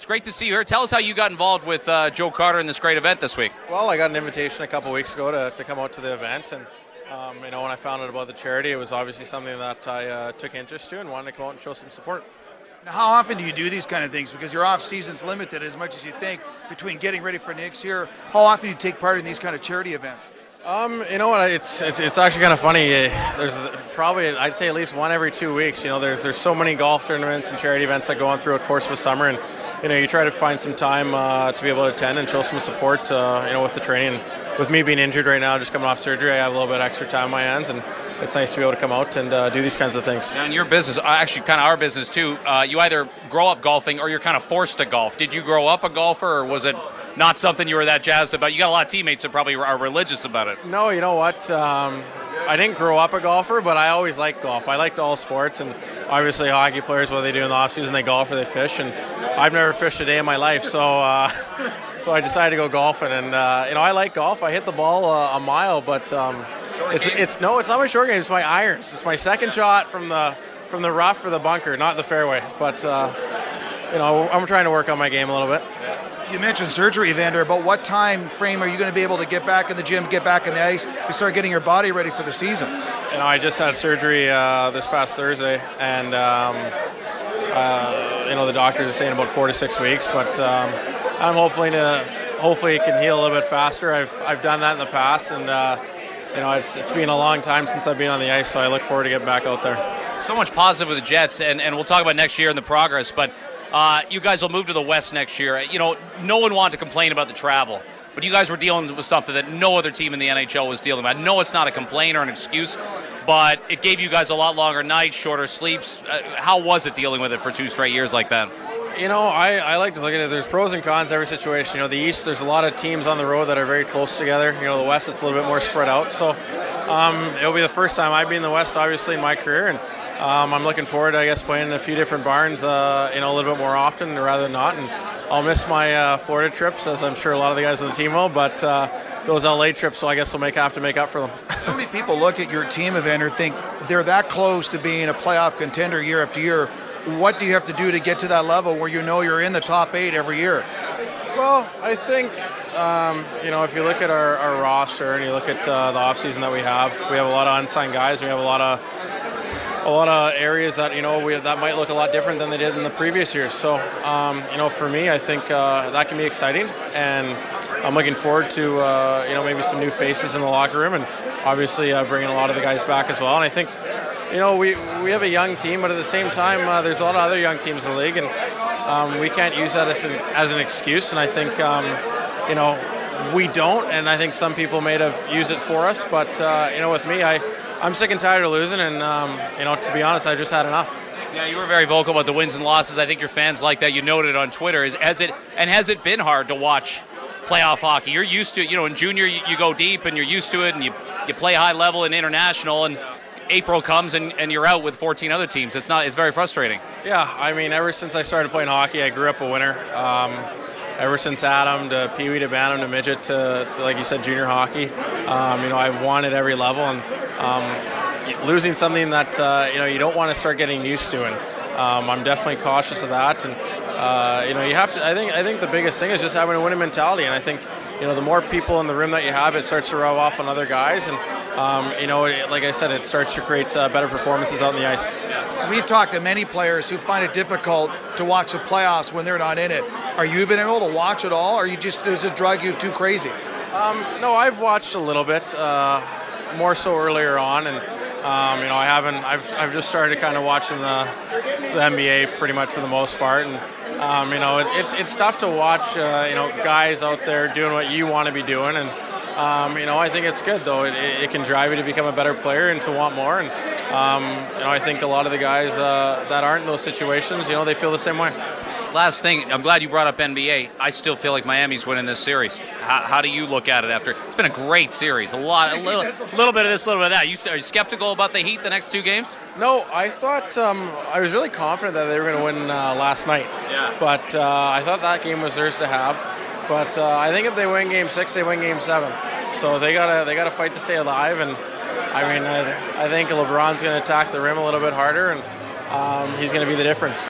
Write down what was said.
great to see you here. Tell us how you got involved with Joe Carter in this great event this week. Well, I got an invitation a couple weeks ago to come out to the event, and when I found out about the charity, it was obviously something that I took interest to and wanted to come out and show some support. Now, how often do you do these kind of things? Because your off season's limited as much as you think between getting ready for next year. How often do you take part in these kind of charity events? You know what? It's actually kind of funny. There's probably, I'd say, at least one every 2 weeks. There's so many golf tournaments and charity events that go on throughout the course of the summer, and you try to find some time to be able to attend and show some support. With the training. And with me being injured right now, just coming off surgery, I have a little bit extra time on my hands, and it's nice to be able to come out and do these kinds of things. And your business, actually, kind of our business too. You either grow up golfing or you're kind of forced to golf. Did you grow up a golfer, or was it not something you were that jazzed about? You got a lot of teammates that probably are religious about it. No, you know what? I didn't grow up a golfer, but I always liked golf. I liked all sports, and obviously hockey players, what they do in the off-season, they golf or they fish, and I've never fished a day in my life, so I decided to go golfing, and I like golf. I hit the ball a mile, but it's not my short game. It's my irons. It's my second shot from the rough or the bunker, not the fairway. But I'm trying to work on my game a little bit. You mentioned surgery, Evander. About what time frame are you going to be able to get back in the gym, get back in the ice, and start getting your body ready for the season? I just had surgery this past Thursday, and the doctors are saying about 4 to 6 weeks. But I'm hopefully it can heal a little bit faster. I've done that in the past, and it's been a long time since I've been on the ice, so I look forward to getting back out there. So much positive with the Jets, and we'll talk about next year and the progress, but you guys will move to the West next year. No one wanted to complain about the travel, but you guys were dealing with something that no other team in the NHL was dealing with. I know it's not a complaint or an excuse, but it gave you guys a lot longer nights, shorter sleeps. How was it dealing with it for 2 straight years like that? I like to look at it. There's pros and cons to every situation. The East, there's a lot of teams on the road that are very close together. The West, it's a little bit more spread out. So it'll be the first time I've been in the West, obviously, in my career, and I'm looking forward to, I guess, playing in a few different barns, a little bit more often rather than not. And I'll miss my Florida trips, as I'm sure a lot of the guys on the team will. But those LA trips, so I guess we'll have to make up for them. So many people look at your team, Evander, think they're that close to being a playoff contender year after year. What do you have to do to get to that level where you're in the top 8 every year? Well, I think, if you look at our roster and you look at the offseason that we have a lot of unsigned guys. We have a lot of areas that that might look a lot different than they did in the previous years. So for me, I think that can be exciting, and I'm looking forward to maybe some new faces in the locker room, and obviously bringing a lot of the guys back as well. And I think we have a young team, but at the same time there's a lot of other young teams in the league, and we can't use that as an excuse. And I think we don't, and I think some people may have used it for us, but with me, I'm sick and tired of losing, and to be honest, I've just had enough. Yeah, you were very vocal about the wins and losses. I think your fans like that. You noted on Twitter. Has it been hard to watch playoff hockey? You're used to, in junior you go deep and you're used to it, and you play high level in international, and April comes and you're out with 14 other teams. It's very frustrating. Yeah, ever since I started playing hockey, I grew up a winner. Ever since Adam to Pee Wee to Bantam to midget to like you said, junior hockey, I've won at every level, and losing something that you don't want to start getting used to, and I'm definitely cautious of that. And you have to. I think the biggest thing is just having a winning mentality, and I think the more people in the room that you have, it starts to rub off on other guys, and like I said, it starts to create better performances out on the ice. We've talked to many players who find it difficult to watch the playoffs when they're not in it. Are you been able to watch it all, or are you just there's a drug you too crazy? No, I've watched a little bit, more so earlier on, and I haven't. I've just started kind of watching the NBA pretty much for the most part, and it's tough to watch guys out there doing what you want to be doing, and I think it's good though. It can drive you to become a better player and to want more, and I think a lot of the guys that aren't in those situations, they feel the same way. Last thing, I'm glad you brought up NBA. I still feel like Miami's winning this series. How do you look at it after? It's been a great series. A little bit of this, a little bit of that. Are you skeptical about the Heat the next 2 games? No, I thought I was really confident that they were going to win last night. Yeah. But I thought that game was theirs to have. But I think if they win Game 6, they win Game 7. So they gotta fight to stay alive. And I think LeBron's going to attack the rim a little bit harder, and he's going to be the difference.